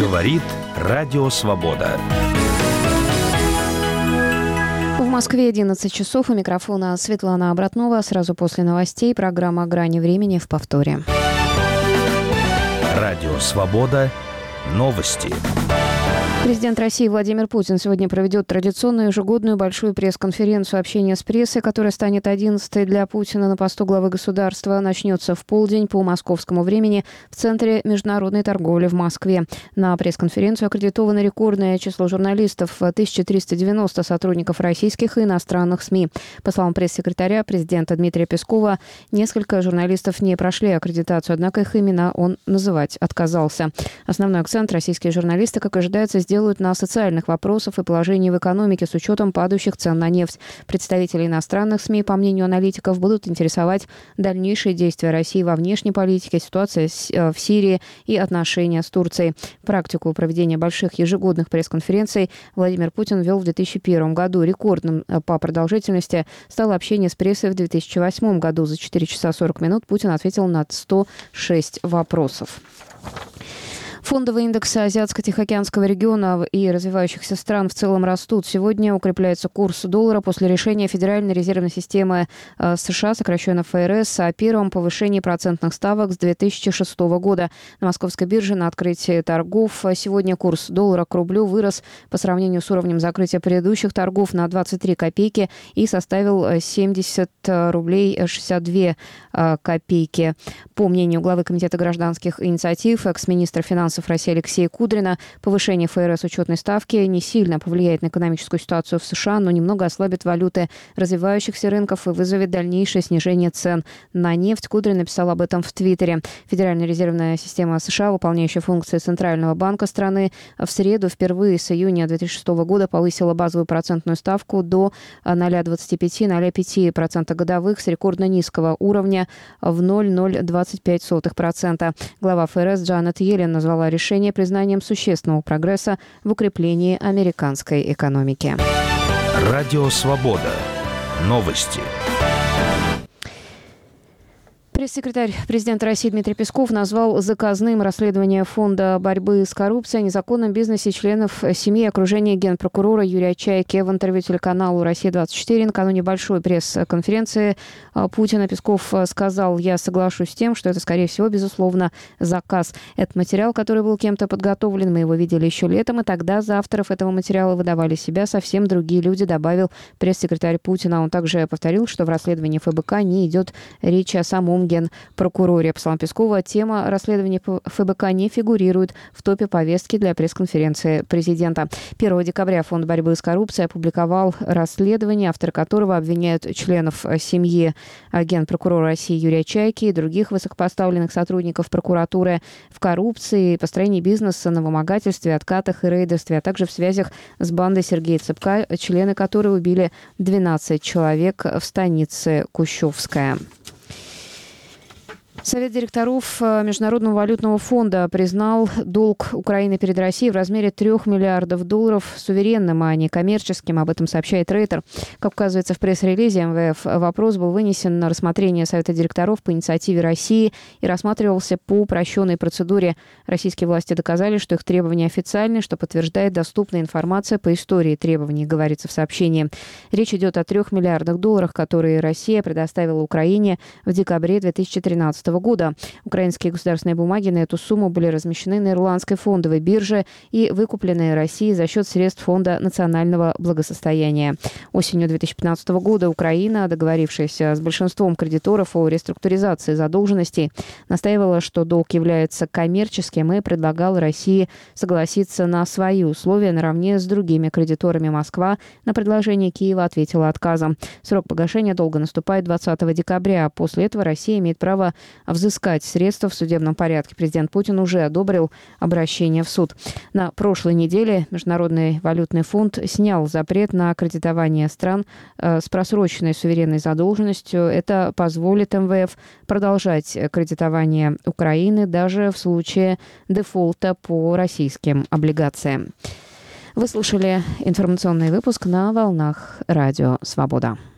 Говорит Радио Свобода. В Москве 11 часов. У микрофона Светлана Обратнова. Сразу после новостей программа «Грани времени» в повторе. Радио Свобода. Новости. Президент России Владимир Путин сегодня проведет традиционную ежегодную большую пресс-конференцию общения с прессой, которая станет 11-й для Путина на посту главы государства. Начнется в полдень по московскому времени в Центре международной торговли в Москве. На пресс-конференцию аккредитовано рекордное число журналистов – 1390 сотрудников российских и иностранных СМИ. По словам пресс-секретаря президента Дмитрия Пескова, несколько журналистов не прошли аккредитацию, однако их имена он называть отказался. Основной акцент российские журналисты, как ожидается, сделают на социальных вопросах и положении в экономике с учетом падающих цен на нефть. Представители иностранных СМИ, по мнению аналитиков, будут интересовать дальнейшие действия России во внешней политике, ситуация в Сирии и отношения с Турцией. Практику проведения больших ежегодных пресс-конференций Владимир Путин ввел в 2001 году. Рекордным по продолжительности стало общение с прессой в 2008 году. За 4 часа 40 минут Путин ответил на 106 вопросов. Фондовые индексы Азиатско-Тихоокеанского региона и развивающихся стран в целом растут. Сегодня укрепляется курс доллара после решения Федеральной резервной системы США, сокращенно ФРС, о первом повышении процентных ставок с 2006 года. На московской бирже на открытии торгов сегодня курс доллара к рублю вырос по сравнению с уровнем закрытия предыдущих торгов на 23 копейки и составил 70 рублей 62 копейки. По мнению главы Комитета гражданских инициатив, экс-министра финансов России Алексея Кудрина, повышение ФРС учетной ставки не сильно повлияет на экономическую ситуацию в США, но немного ослабит валюты развивающихся рынков и вызовет дальнейшее снижение цен на нефть. Кудрин написал об этом в Твиттере. Федеральная резервная система США, выполняющая функции Центрального банка страны, в среду впервые с июня 2006 года повысила базовую процентную ставку до 0,25-0,5% годовых с рекордно низкого уровня в 0,025%. Глава ФРС Джанет Йеллен назвала решение признанием существенного прогресса в укреплении американской экономики. Радио Свобода. Новости. Пресс-секретарь президента России Дмитрий Песков назвал заказным расследование Фонда борьбы с коррупцией о незаконном бизнесе членов семьи и окружения генпрокурора Юрия Чайки. В интервью телеканалу «Россия-24» накануне большой пресс-конференции Путина Песков сказал: «Я соглашусь с тем, что это, скорее всего, безусловно, заказ. Это материал, который был кем-то подготовлен. Мы его видели еще летом, и тогда за авторов этого материала выдавали себя совсем другие люди», добавил пресс-секретарь Путина. Он также повторил, что в расследовании ФБК не идет речи о самом генпрокуроре. По словам Пескова, тема расследования ФБК не фигурирует в топе повестки для пресс-конференции президента. 1 декабря Фонд борьбы с коррупцией опубликовал расследование, авторы которого обвиняют членов семьи генпрокурора России Юрия Чайки и других высокопоставленных сотрудников прокуратуры в коррупции, построении бизнеса, на вымогательстве, откатах и рейдерстве, а также в связях с бандой Сергея Цыпка, члены которой убили 12 человек в станице Кущевская. Совет директоров Международного валютного фонда признал долг Украины перед Россией в размере $3 миллиардов суверенным, а не коммерческим. Об этом сообщает Рейтер. Как указывается в пресс-релизе МВФ, вопрос был вынесен на рассмотрение Совета директоров по инициативе России и рассматривался по упрощенной процедуре. Российские власти доказали, что их требования официальны, что подтверждает доступная информация по истории требований, говорится в сообщении. Речь идет о $3 миллиардах, которые Россия предоставила Украине в декабре 2013 года. Украинские государственные бумаги на эту сумму были размещены на ирландской фондовой бирже и выкуплены Россией за счет средств Фонда национального благосостояния. Осенью 2015 года Украина, договорившаяся с большинством кредиторов о реструктуризации задолженностей, настаивала, что долг является коммерческим, и предлагала России согласиться на свои условия наравне с другими кредиторами. Москва на предложение Киева ответила отказом. Срок погашения долга наступает 20 декабря. После этого Россия имеет право взыскать средства в судебном порядке. Президент Путин уже одобрил обращение в суд. На прошлой неделе Международный валютный фонд снял запрет на кредитование стран с просроченной суверенной задолженностью. Это позволит МВФ продолжать кредитование Украины даже в случае дефолта по российским облигациям. Вы слушали информационный выпуск на волнах Радио Свобода.